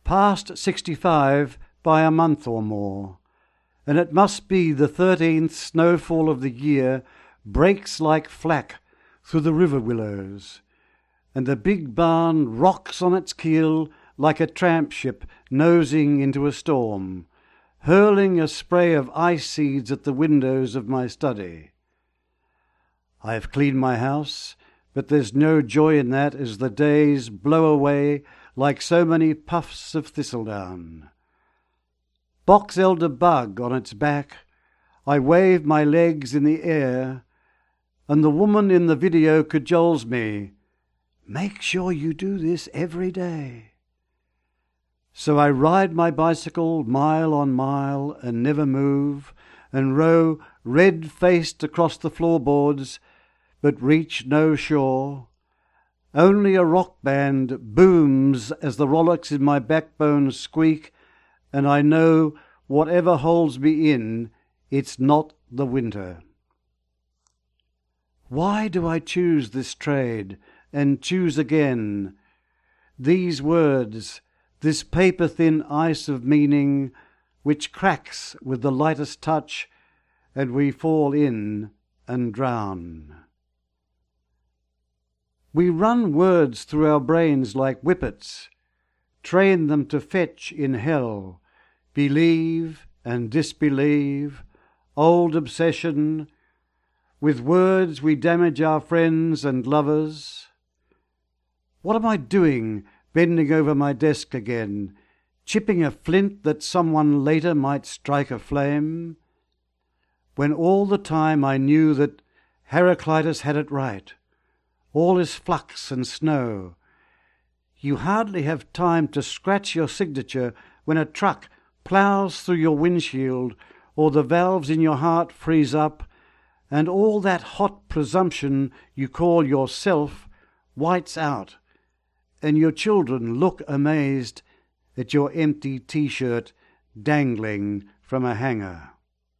past 65 by a month or more, and it must be the 13th snowfall of the year breaks like flack through the river willows, and the big barn rocks on its keel like a tramp ship nosing into a storm, hurling a spray of ice seeds at the windows of my study. I have cleaned my house, but there's no joy in that as the days blow away like so many puffs of thistledown. Box elder bug on its back, I wave my legs in the air, and the woman in the video cajoles me, "Make sure you do this every day." So I ride my bicycle mile on mile and never move, and row red-faced across the floorboards, but reach no shore. Only a rock band booms as the rollocks in my backbone squeak, and I know whatever holds me in, it's not the winter. Why do I choose this trade and choose again? These words, this paper-thin ice of meaning, which cracks with the lightest touch, and we fall in and drown. We run words through our brains like whippets, train them to fetch in hell, believe and disbelieve, old obsession. With words we damage our friends and lovers. What am I doing, bending over my desk again, chipping a flint that someone later might strike a flame? When all the time I knew that Heraclitus had it right, all is flux and snow. You hardly have time to scratch your signature when a truck ploughs through your windshield, or the valves in your heart freeze up, and all that hot presumption you call yourself whites out, and your children look amazed at your empty T-shirt dangling from a hanger.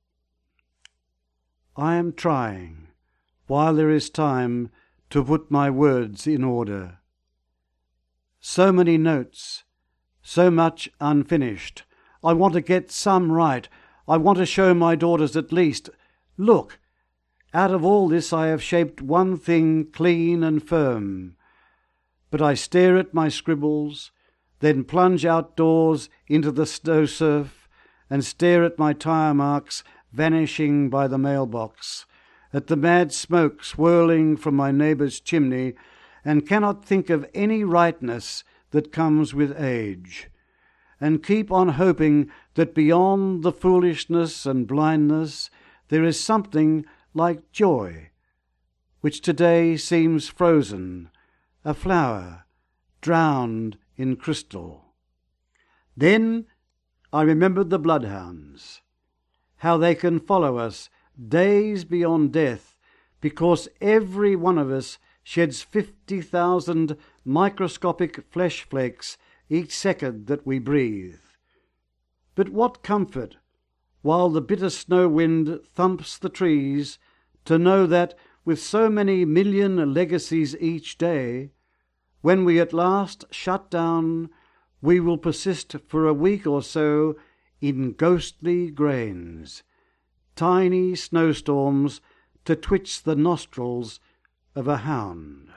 I am trying, while there is time, to put my words in order. So many notes, so much unfinished. I want to get some right. I want to show my daughters at least, look, out of all this I have shaped one thing clean and firm. But I stare at my scribbles, then plunge outdoors into the snow surf, and stare at my tire marks vanishing by the mailbox, at the mad smoke swirling from my neighbour's chimney, and cannot think of any rightness that comes with age, and keep on hoping that beyond the foolishness and blindness there is something like joy, which today seems frozen, a flower drowned in crystal. Then I remembered the bloodhounds, how they can follow us days beyond death, because every one of us sheds 50,000 microscopic flesh flakes each second that we breathe. But what comfort, while the bitter snow wind thumps the trees, to know that with so many million legacies each day, when we at last shut down, we will persist for a week or so in ghostly grains, tiny snowstorms to twitch the nostrils of a hound.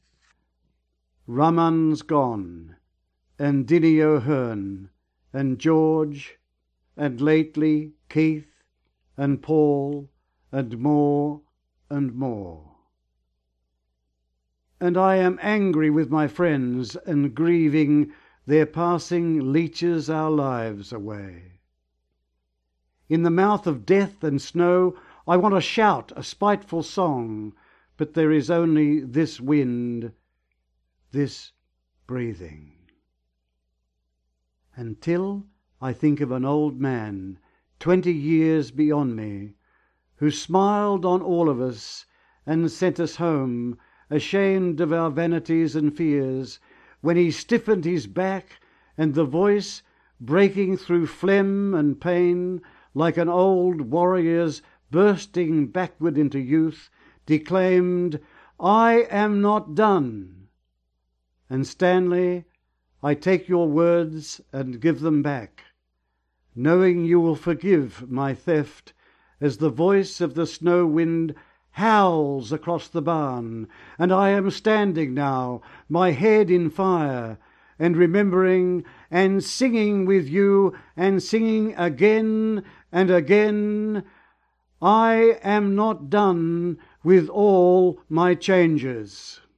Raman's gone, and Dinny O'Hearn, and George, and lately Keith, and Paul, and more and more. And I am angry with my friends, and grieving their passing leeches our lives away. In the mouth of death and snow I want to shout a spiteful song, but there is only this wind, this breathing. Until I think of an old man, 20 years beyond me, who smiled on all of us and sent us home, ashamed of our vanities and fears, when he stiffened his back, and the voice, breaking through phlegm and pain, like an old warrior's bursting backward into youth, declaimed, "I am not done." And Stanley, I take your words and give them back, knowing you will forgive my theft as the voice of the snow wind howls across the barn, and I am standing now, my head in fire, and remembering and singing with you, and singing again and again, I am not done with all my changes.